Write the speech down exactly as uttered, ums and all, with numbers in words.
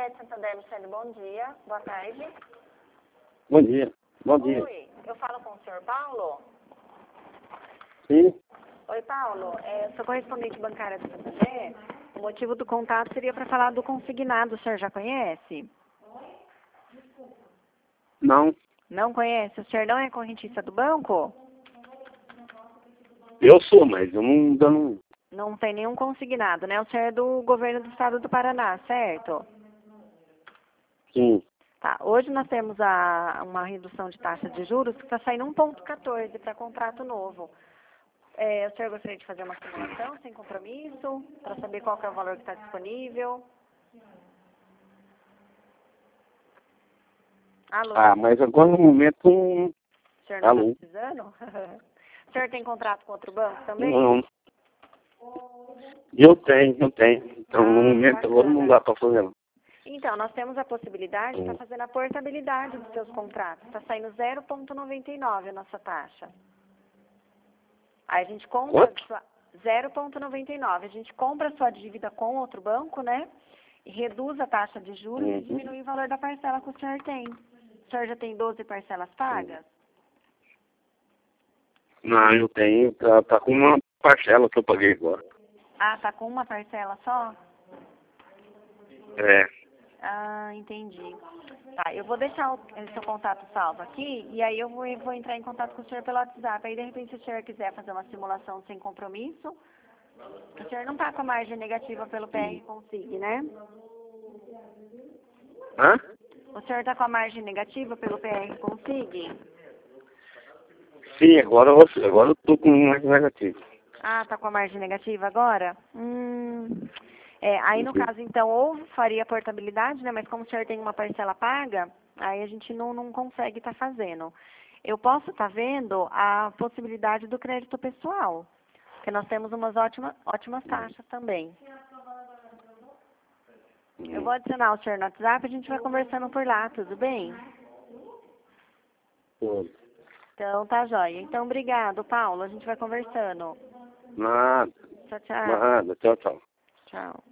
Elizabeth Santander, Michele, bom dia. Boa tarde. Bom dia. Bom dia. Oi, eu falo com o senhor Paulo? Sim. Oi, Paulo. É, eu sou correspondente bancária do Santander. O motivo do contato seria para falar do consignado. O senhor já conhece? Não. Não conhece? O senhor não é correntista do banco? Eu sou, mas eu não, eu não... Não tem nenhum consignado, né? O senhor é do governo do estado do Paraná, certo? Sim. Tá. Hoje nós temos a, uma redução de taxa de juros que está saindo um vírgula quatorze para contrato novo. É, o senhor gostaria de fazer uma simulação sem compromisso, para saber qual que é o valor que está disponível? Alô? Ah, mas agora no momento... não- O senhor não Alô? está precisando? O senhor tem contrato com outro banco também? Não. Eu tenho, eu tenho. Então, no Ah, momento agora não bacana. dá para fazer, não. Então, nós temos a possibilidade de estar Hum. fazendo a portabilidade dos seus contratos. Está saindo zero vírgula noventa e nove a nossa taxa. Aí a gente compra Quanto? sua zero vírgula noventa e nove. A gente compra a sua dívida com outro banco, né? E reduz a taxa de juros Uhum. e diminui o valor da parcela que o senhor tem. O senhor já tem doze parcelas pagas? Não, eu tenho. Tá, tá com uma parcela que eu paguei agora. Ah, tá com uma parcela só? É. Ah, entendi. Tá, eu vou deixar o o seu contato salvo aqui e aí eu vou, vou entrar em contato com o senhor pelo WhatsApp. Aí, de repente, se o senhor quiser fazer uma simulação sem compromisso, o senhor não tá com a margem negativa pelo P R Consig, né? Hã? O senhor tá com a margem negativa pelo P R Consig? Sim, agora eu, agora eu tô com mais negativo. Ah, tá com a margem negativa agora? Hum... É, aí, no caso, então, ou faria a portabilidade, né? Mas como o senhor tem uma parcela paga, aí a gente não, não consegue estar fazendo. Eu posso estar vendo a possibilidade do crédito pessoal, porque nós temos umas ótimas, ótimas taxas também. Eu vou adicionar o senhor no WhatsApp, a gente vai conversando por lá, tudo bem? Pô, Então, tá jóia. Então, obrigado, Paulo. A gente vai conversando. nada, Tchau, tchau. nada. Tchau, tchau. Tchau.